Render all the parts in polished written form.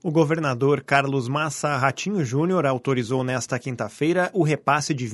O governador Carlos Massa Ratinho Júnior autorizou nesta quinta-feira o repasse de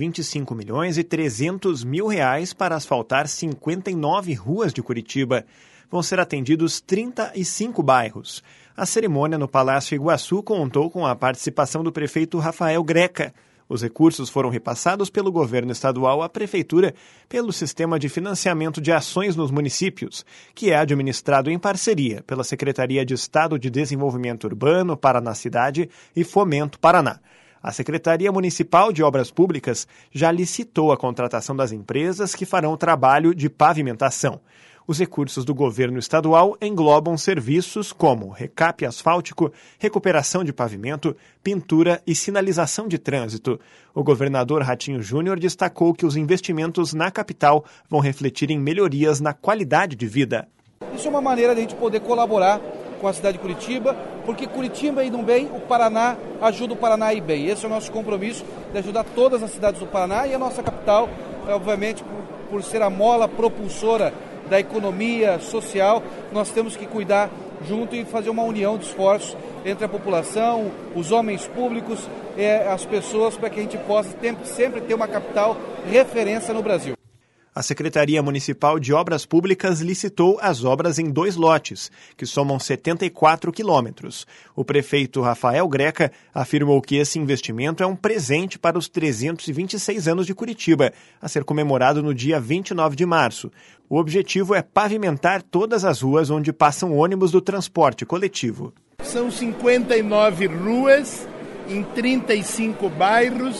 R$25.300.000 para asfaltar 59 ruas de Curitiba. Vão ser atendidos 35 bairros. A cerimônia no Palácio Iguaçu contou com a participação do prefeito Rafael Greca. Os recursos foram repassados pelo governo estadual à prefeitura pelo Sistema de Financiamento de Ações nos Municípios, que é administrado em parceria pela Secretaria de Estado de Desenvolvimento Urbano, Paraná Cidade e Fomento Paraná. A Secretaria Municipal de Obras Públicas já licitou a contratação das empresas que farão o trabalho de pavimentação. Os recursos do governo estadual englobam serviços como recape asfáltico, recuperação de pavimento, pintura e sinalização de trânsito. O governador Ratinho Júnior destacou que os investimentos na capital vão refletir em melhorias na qualidade de vida. Isso é uma maneira de a gente poder colaborar com a cidade de Curitiba, porque Curitiba indo bem, o Paraná ajuda o Paraná a ir bem. Esse é o nosso compromisso de ajudar todas as cidades do Paraná e a nossa capital, obviamente, por ser a mola propulsora da economia social, nós temos que cuidar junto e fazer uma união de esforços entre a população, os homens públicos, as pessoas, para que a gente possa sempre ter uma capital referência no Brasil. A Secretaria Municipal de Obras Públicas licitou as obras em 2 lotes, que somam 74 quilômetros. O prefeito Rafael Greca afirmou que esse investimento é um presente para os 326 anos de Curitiba, a ser comemorado no dia 29 de março. O objetivo é pavimentar todas as ruas onde passam ônibus do transporte coletivo. São 59 ruas em 35 bairros,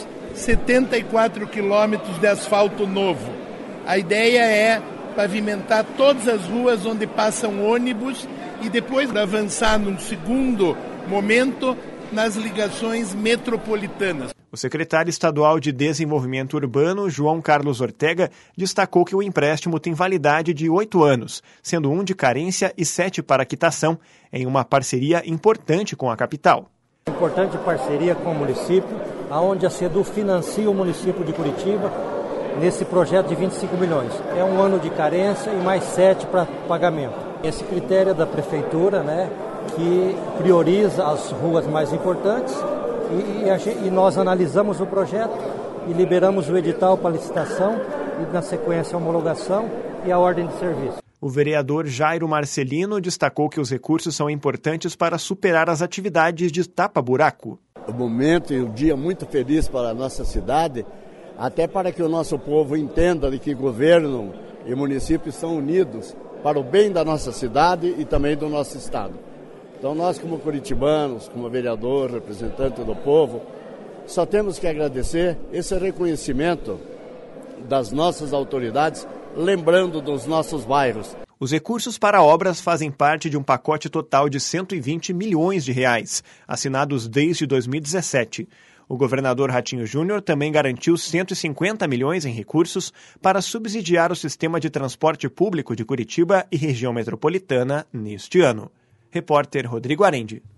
74 quilômetros de asfalto novo. A ideia é pavimentar todas as ruas onde passam ônibus e depois avançar num segundo momento nas ligações metropolitanas. O secretário estadual de Desenvolvimento Urbano, João Carlos Ortega, destacou que o empréstimo tem validade de 8 anos, sendo 1 de carência e 7 para quitação, em uma parceria importante com a capital. Importante parceria com o município, onde a SEDU financia o município de Curitiba nesse projeto de 25 milhões. É 1 ano de carência e mais 7 para pagamento. Esse critério é da prefeitura, que prioriza as ruas mais importantes e nós analisamos o projeto e liberamos o edital para licitação e, na sequência, a homologação e a ordem de serviço. O vereador Jairo Marcelino destacou que os recursos são importantes para superar as atividades de tapa-buraco. O momento e um dia muito feliz para a nossa cidade, até para que o nosso povo entenda de que governo e município estão unidos para o bem da nossa cidade e também do nosso estado. Então nós, como curitibanos, como vereador, representante do povo, só temos que agradecer esse reconhecimento das nossas autoridades, lembrando dos nossos bairros. Os recursos para obras fazem parte de um pacote total de R$120 milhões, assinados desde 2017. O governador Ratinho Júnior também garantiu 150 milhões em recursos para subsidiar o sistema de transporte público de Curitiba e região metropolitana neste ano. Repórter Rodrigo Arendi.